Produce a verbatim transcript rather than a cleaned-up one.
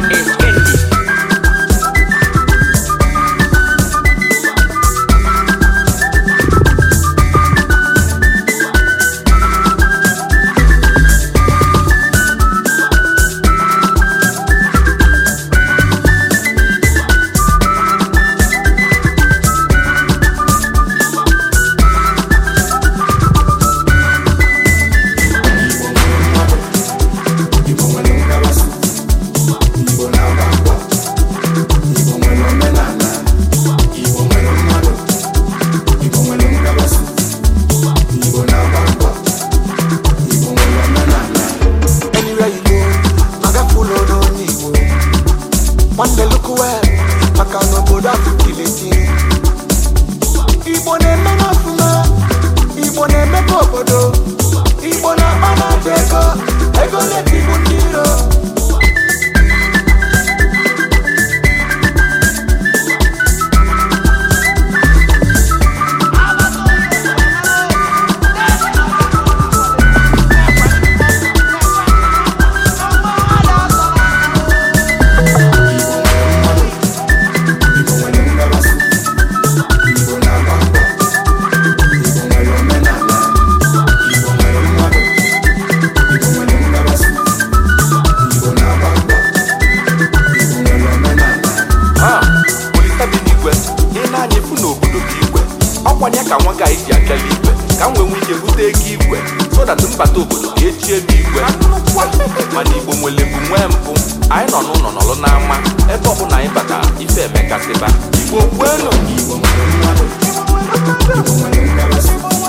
is Kendi. One day look well, I can't no go down to kill it. Ibo ne me na fuma, Ibo ne me popodo, Ibo na mana jeko, ego le tibundiro. Ọkwanye ka nwa ga-eji akele igwe ka m wee nwee ike bute ego igwe so that mbata obodo ga-echi ebe igwe mana Igbo nwere bụ nwee mbụ anyị nọ n'ụlọ nọlụ n'ama ebe ọ bụla anyị batara ife emekasịba Igbo kwenu Igbo nwere mmadụ Igbo nwere ngabasị